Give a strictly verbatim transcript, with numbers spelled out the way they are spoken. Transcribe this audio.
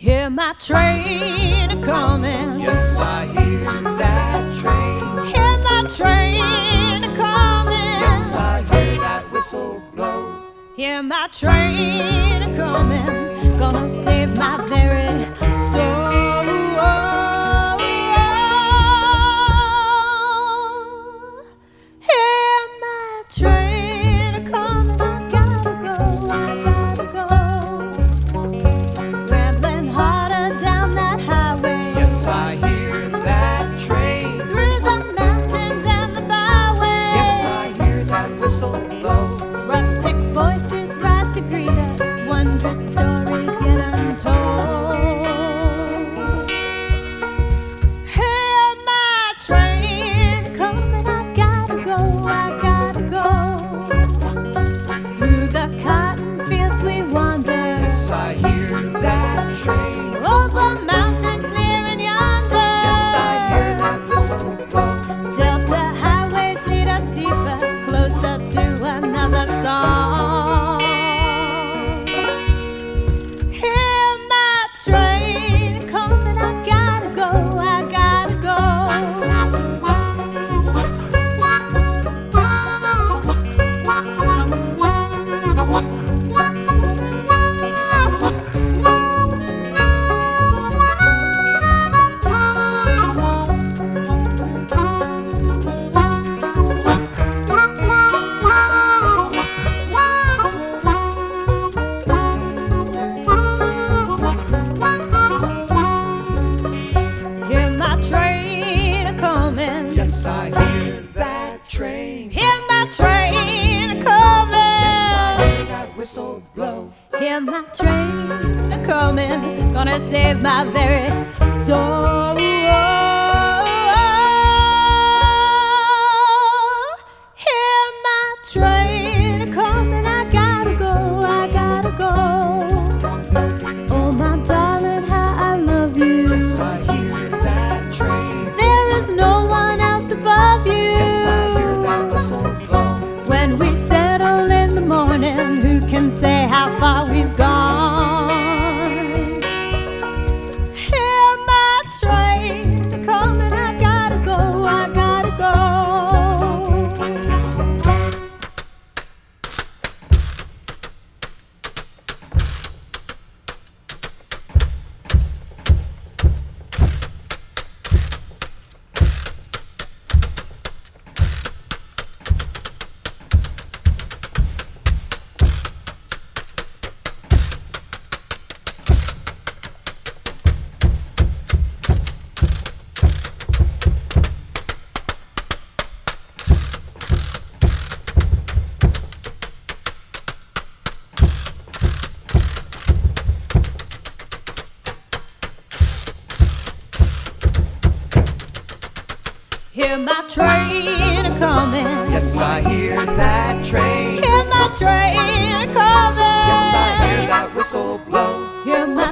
Hear my train a-comin'. Yes, I hear that train. Hear my train a-comin'. Yes, I hear that whistle blow. Hear my train a-comin'. Gonna save my very soul. Hear my train a-comin'. I gotta go, I gotta go. Rambling harder down that highway. Yes, I hear that train. Through the mountains and the byways. Yes, I hear that whistle blow. Rustic voices rise to greet us, wondrous stories yet untold. Hear my train coming, I gotta go, I gotta go. Through the cotton fields we wander. Yes, I hear that train. Over mountains near and yonder. Yes, I hear that whistle blow. Delta highways lead us deeper, closer to another song. Hear my train coming, I gotta go, I gotta go. Hear my train a-comin'. Yes, I hear that train. Hear my train Yes, I a-comin'. hear that whistle blow. Hear my train a-comin'. Gonna save my very soul. Hear my train a-comin'. I gotta go, I gotta go. Oh my darling, how I love you. Yes, I hear that train. There is no one else above you. Yes, I hear that whistle blow. When we settle in the morning, who can say how far we've gone? Hear my train coming, I gotta go, I gotta go. Hear my train a-comin'. Yes, I hear that train. Hear my train a-comin'. Yes, I hear that whistle blow. Hear my